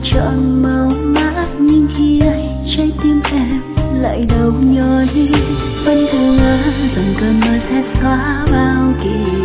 chọn màu mát nhưng khi ấy trái tim em lại đau nhói. Vẫn thờ ơ rằng cơn mơ sẽ xóa bao kỷ